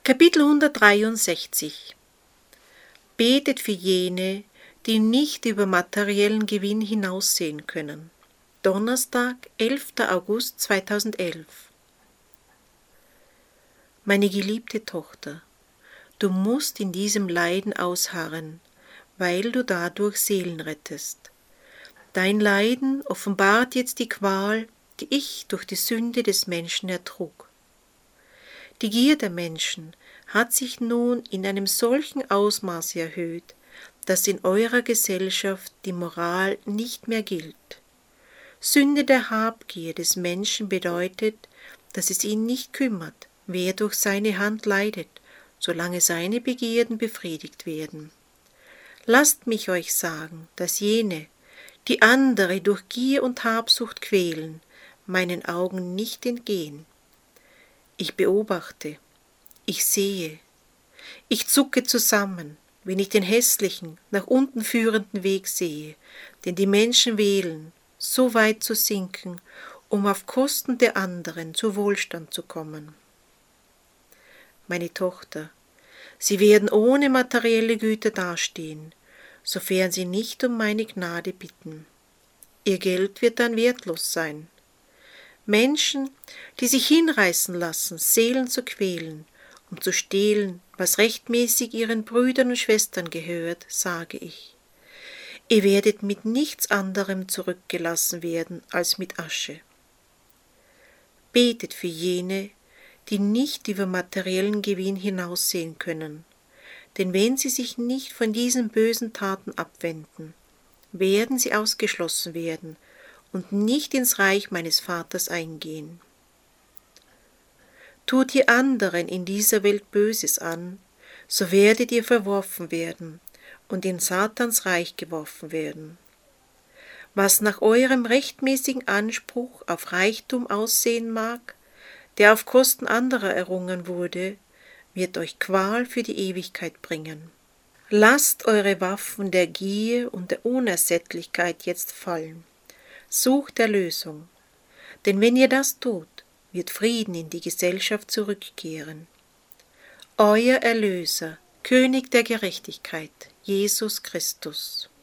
Kapitel 163. Betet für jene, die nicht über materiellen Gewinn hinaussehen können. Donnerstag, 11. August 2011. Meine geliebte Tochter, du musst in diesem Leiden ausharren, weil du dadurch Seelen rettest. Dein Leiden offenbart jetzt die Qual, die ich durch die Sünde des Menschen ertrug. Die Gier der Menschen hat sich nun in einem solchen Ausmaße erhöht, dass in eurer Gesellschaft die Moral nicht mehr gilt. Sünde der Habgier des Menschen bedeutet, dass es ihn nicht kümmert, wer durch seine Hand leidet, solange seine Begierden befriedigt werden. Lasst mich euch sagen, dass jene, die andere durch Gier und Habsucht quälen, meinen Augen nicht entgehen. Ich beobachte, ich sehe, ich zucke zusammen, wenn ich den hässlichen, nach unten führenden Weg sehe, den die Menschen wählen, so weit zu sinken, um auf Kosten der anderen zu Wohlstand zu kommen. Meine Tochter, sie werden ohne materielle Güter dastehen, sofern sie nicht um meine Gnade bitten. Ihr Geld wird dann wertlos sein. Menschen, die sich hinreißen lassen, Seelen zu quälen, um zu stehlen, was rechtmäßig ihren Brüdern und Schwestern gehört, sage ich. Ihr werdet mit nichts anderem zurückgelassen werden als mit Asche. Betet für jene, die nicht über materiellen Gewinn hinaussehen können, denn wenn sie sich nicht von diesen bösen Taten abwenden, werden sie ausgeschlossen werden und nicht ins Reich meines Vaters eingehen. Tut ihr anderen in dieser Welt Böses an, so werdet ihr verworfen werden und in Satans Reich geworfen werden. Was nach eurem rechtmäßigen Anspruch auf Reichtum aussehen mag, der auf Kosten anderer errungen wurde, wird euch Qual für die Ewigkeit bringen. Lasst eure Waffen der Gier und der Unersättlichkeit jetzt fallen. Sucht Erlösung, denn wenn ihr das tut, wird Frieden in die Gesellschaft zurückkehren. Euer Erlöser, König der Gerechtigkeit, Jesus Christus.